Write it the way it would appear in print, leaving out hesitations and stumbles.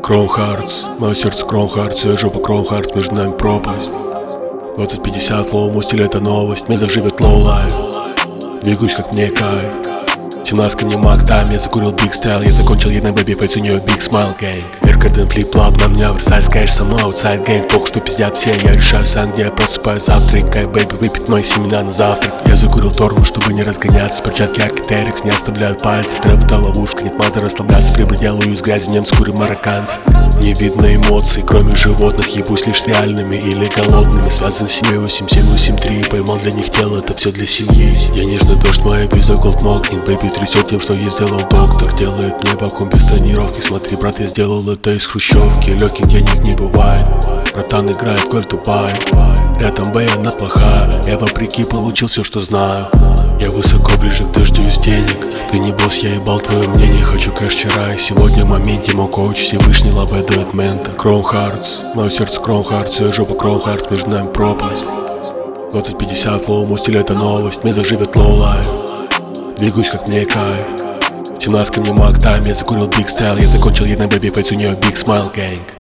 Chrome Hearts, мое сердце Chrome Hearts, ее жопа Chrome Hearts, между нами пропасть. 2050 лоу, мой стиль это новость, мне заживет low life. Двигаюсь как мне кайф. 17 не маг тайм, я закурил big style. Я закончил единой бэби, фейс у нее big smile gang. Меркаден флип-флоп, на меня версайз кэш, со мной outside gang. Похуй, что пиздят все, я решаю сам, где я просыпаюсь завтрак. Кай бэби, выпить мои семена на завтрак. Я закурил торгу, чтобы не разгоняться. Перчатки аркитерикс не оставляют пальцы. Трэп это ловушка, нет маза расслабляться. Прибыль делаю из грязи, немцы курим марокканцы. Не видно эмоций, кроме животных. Ебусь лишь с реальными или голодными. Связан с семьей 8783. Поймал для них тело, это все для семьи. Я нежный дождь, моя виза голд мокнет. Бэби трясет тем, что я сделал доктор. Делает мне вакуум без тонировки. Смотри, брат, я сделал это из хрущевки. Легких денег не бывает. Братан играет коль тупая. Рядом Б, она плохая. Я вопреки получил все, что знаю. Я высоко, ближе к дождю из денег. Ты не босс, я ебал твое мнение. Хочу кэш вчера и сегодня в моменте. Мой коуч Всевышний лаве дает мента. Chrome Hearts, мое сердце Chrome Hearts, ее жопа Chrome Hearts, между нами пропасть. 2050 лоу, мой стиль это новость, мне заживет low life. Двигаюсь как мне кайф. 17 не маг тайм, я закурил big style. Я закончил единой бэби, фейс у нее big smile gang.